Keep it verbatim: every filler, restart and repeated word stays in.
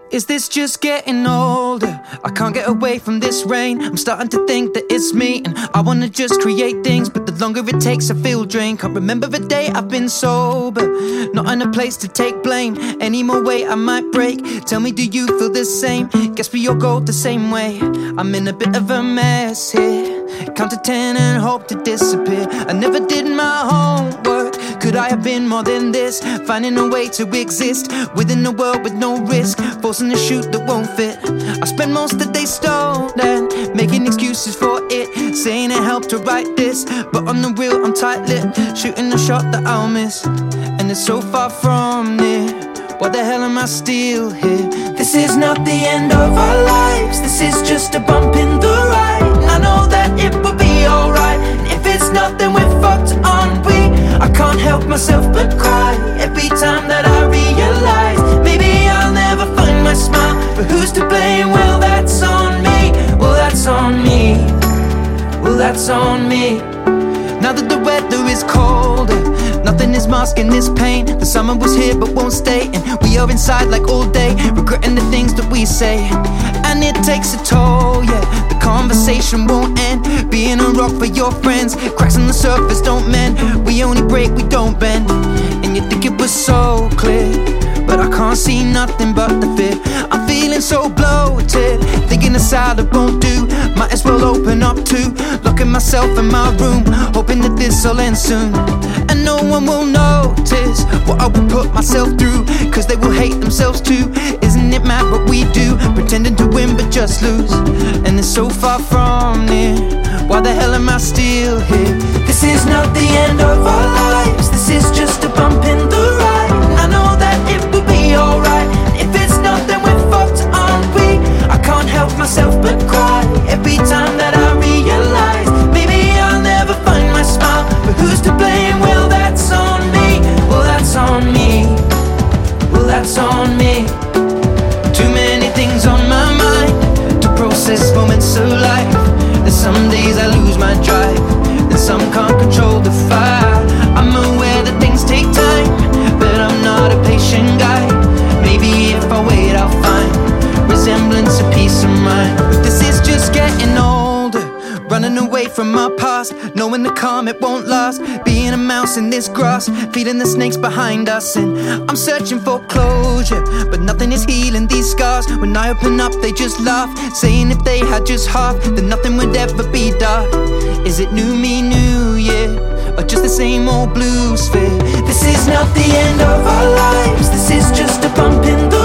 Is this just getting older? I can't get away from this rain. I'm starting to think that it's me, and I wanna just create things, but the longer it takes I feel drained. Can't remember the day I've been sober, not in a place to take blame. Any more weight I might break. Tell me, do you feel the same? Guess we all go the same way. I'm in a bit of a mess here. Count to ten and hope to disappear. I never did my homework. Could I have been more than this? Finding a way to exist within a world with no risk, forcing a shoot that won't fit. I spend most of the day stolen, making excuses for it, saying it helped to write this, but on the real I'm tight-lipped, shooting a shot that I'll miss, and it's so far from near. Why the hell am I still here? This is not the end of our lives. This is just a bump in the ride. I know that it will be alright, and if it's not, then we're fucked, aren't we? I can't help myself but cry every time that I realize maybe I'll never find my smile. But who's to blame? Well, that's on me. Well, that's on me. Well, that's on me. Now that the weather is colder, nothing is masking this pain. The summer was here but won't stay, and we are inside like all day, regretting the things that we say. And it takes a toll, yeah, the conversation won't end. Being a rock for your friends, cracks on the surface don't mend. We only break, we don't bend. And you think it was so clear, but I can't see nothing but the fear. I'm feeling so bloated, thinking the salad won't do. Might as well open up too, locking myself in my room, hoping that this'll end soon. And no one will notice what I will put myself through, cause they will hate themselves too. Isn't it mad what we do, pretending to win but just lose? And it's so far from near. Why the hell am I still here? This is not the end of our lives. This is just a bump in the ride. I know that it will be alright, and if it's not, then we're fucked, aren't we? I can't help myself but cry every time that I realize maybe I'll never find my smile. But who's to blame? Well, that's on me. Well, that's on me. Well, that's on me. Too many things on my mind to process moments of life. There's some days I lose my drive, and some can't control the fire. I'm aware that things take time, but I'm not a patient guy. Maybe if I wait I'll find resemblance of peace of mind. But this is just getting older, running away from my past, knowing the calm it won't last. Being a mouse in this grass, feeding the snakes behind us, and I'm searching for closure, but nothing is healing these scars. When I open up they just laugh, saying if they had just half, then nothing would ever be dark. Is it new me, new year, or just the same old blues fear? This is not the end of our lives. This is just a bump in the